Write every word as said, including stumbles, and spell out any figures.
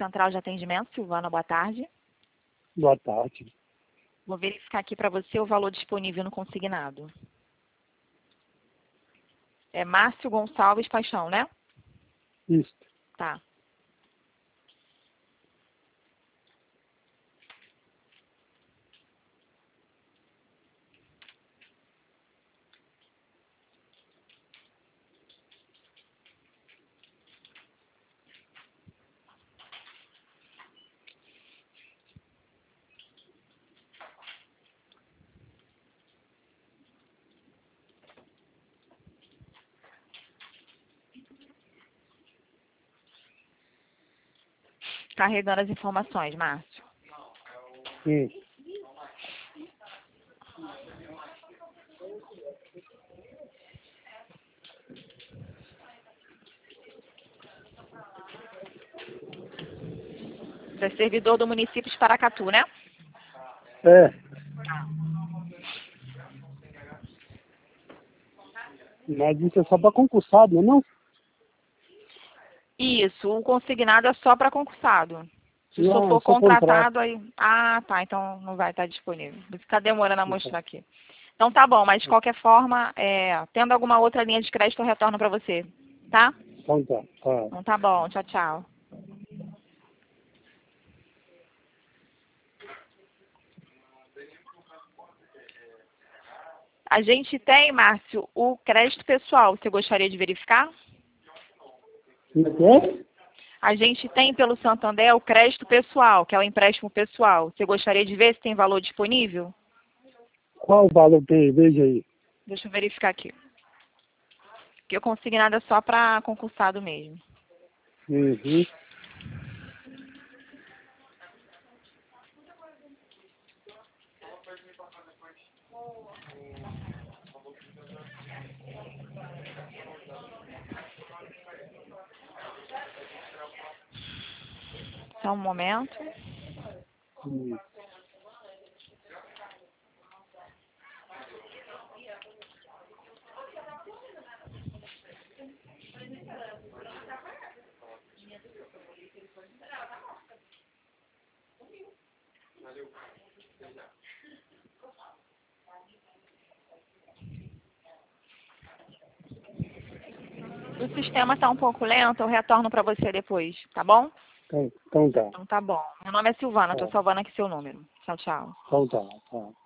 Central de Atendimento, Silvana, boa tarde. Boa tarde. Vou verificar aqui para você o valor disponível no consignado. É Márcio Gonçalves Paixão, né? Isso. Tá. Carregando as informações, Márcio. Sim. Você é servidor do município de Paracatu, né? É. Mas isso é só para concursado, não é não? Isso, o consignado é só para concursado. Se o senhor Não, for eu sou contratado, contrato. aí... Ah, tá, então não vai estar disponível. Por isso que tá demorando a mostrar aqui. Então tá bom, mas de qualquer forma, é... tendo alguma outra linha de crédito, eu retorno para você, tá? Então tá. Tá. Então tá bom, tchau, tchau. A gente tem, Márcio, o crédito pessoal. Você gostaria de verificar? Como é que é? A gente tem pelo Santander o crédito pessoal, que é o empréstimo pessoal. Você gostaria de ver se tem valor disponível? Qual o valor tem? Veja aí. Deixa eu verificar aqui. Porque o consignado é só para concursado mesmo. Uhum. Só um momento. Hum. O sistema está um pouco lento, eu retorno para você depois, tá bom? Então, então tá. Então tá bom. Meu nome é Silvana, estou Tá. salvando aqui seu número. Tchau, tchau. Então tá. Tá.